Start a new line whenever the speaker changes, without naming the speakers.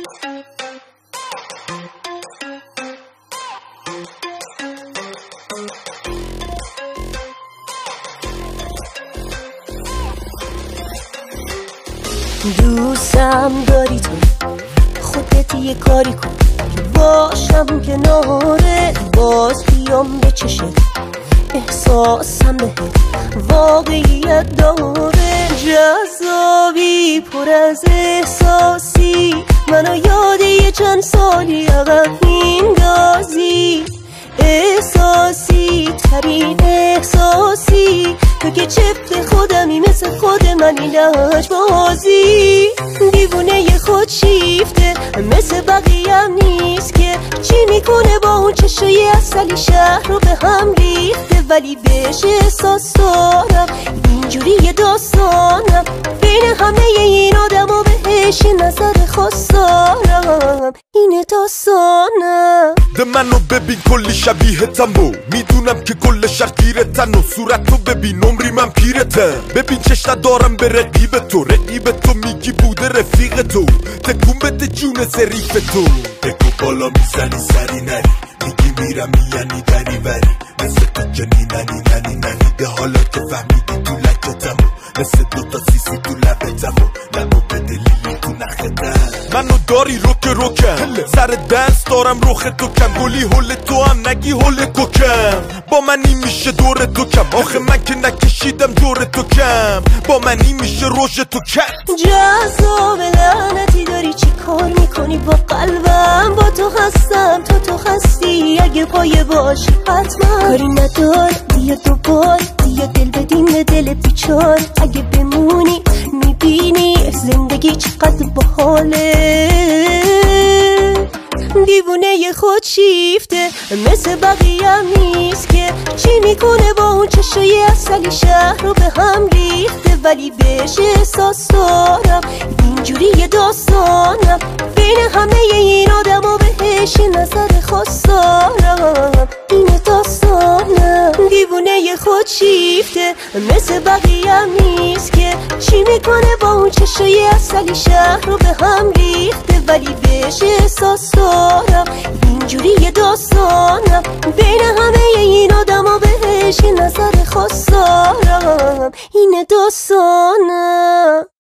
دوستم داری تو، خودت یه کاری کن که باشم کنارت، باز بیام به چشت، احساسم بهت واقعیت داره، جذابی پر از احساسی، منو یاد یه چند سالی عقب میندازی، احساسی ترین احساسی تو که چفت خودمی، مثل خود منی لجبازی، دیوونه خود شیفته مثل بقیه‌ام نیست که چی میکنه با اون چشای اصلی، شهر رو به هم ریخته ولی بهش احساس دارم، اینجوری یه داستانم بین همه این آدم و بهش نظر خاص دارم، اینه داستانم.
ده منو ببین کلی شبیهتم و میدونم که کل شهر گیرتن و صورتو ببین عمری من پیرتم، ببین چش ندارم به رقیب تو، رقیب تو میگی بوده رفیق تو، تکون بده جون ظریف تو، بگو بالا میزنی سری نری، میگی میرم یعنی دری بری، مثل تو جنیننی ننی ننی، ده حالا که فهمیدی تو لکتم و مثل دوتا سیسی تو لبتم و نمو به دلیلی تو نختم، منو داری روکم سر دنس دارم روخ تو کم، گلی هل تو هم نگی هل کوکم، با منی میشه دور تو کم، آخه من که نکشیدم دور تو کم، با منی میشه روژ تو کم،
جذاب لعنتی داری چی کار میکنی با قلبم، با تو هستم تو هستی، اگه پایه باشی حتما کاری ندار، بیا دوبار بیا دل بدیم به دل بیچار، اگه بمونی میبینی زندگی چقدر باحاله، دیوونه خود شیفته مثل بقیه‌ام نیست که چی میکنه با اون چشای اصلی، شهر رو به هم ریخته ولی بهش احساس دارم، اینجوری یه داستانم بین همه این آدم و بهش نظر خاص دارم، اینه داستانم. دیوونه خود شیفته مثل بقیه‌ام نیست که چی میکنه با اون چشای اصلی، شهر رو به هم ریخته ولی بهش احساس دارم، اینجوری یه داستانم بین همه این آدم و بهش نظر خاص دارم، اینه داستانم.